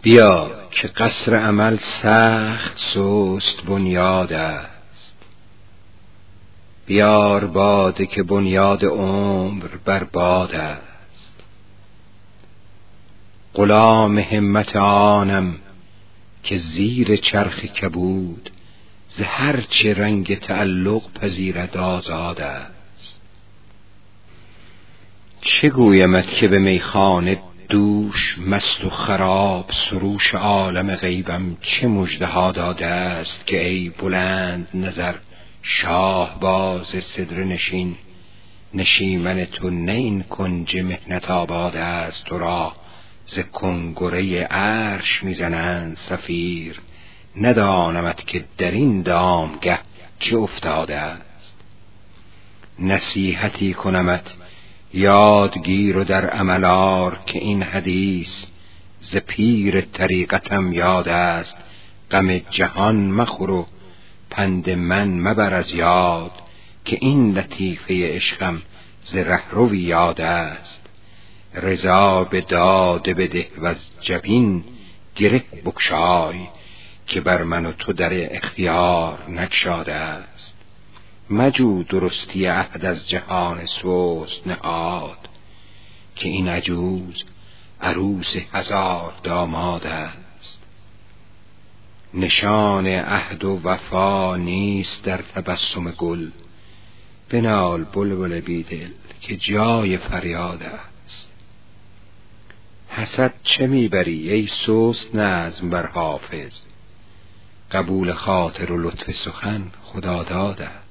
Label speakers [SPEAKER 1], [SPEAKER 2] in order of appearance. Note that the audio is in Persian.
[SPEAKER 1] بیا که قصر عمل سخت سست بنیاد است، بیار باده که بنیاد عمر بر باد است. غلام همت آنم که زیر چرخ کبود، ز هر چه رنگ تعلق پذیرد آزاد است. چه گویمت که به میخانه دوش مست و خراب، سروش عالم غیبم چه مژده ها داده است که ای بلند نظر شاه باز سدره نشین، نشیمن تو نه این کنج محنت آباد است. تو را ز کنگره عرش میزنند صفیر، ندانمت که در این دامگه چه افتاده است. نصیحتی کنمت یادگیر و در عمل آر، که این حدیث ز پیر طریقتم یاد است. غم جهان مخور و پند من مبر از یاد، که این لطیفه عشقم ز رهروی یاد است. رضا به داده بده و از جبین گره بگشای، که بر من و تو در اختیار نگشاده است. مجو درستی عهد از جهان سست نهاد، که این عجوز عروس هزار داماد است. نشان عهد و وفا نیست در تبسم گل، بنال بلبل بیدل که جای فریاد است. حسد چه میبری ای سست نظم بر حافظ، قبول خاطر و لطف سخن خداداد است.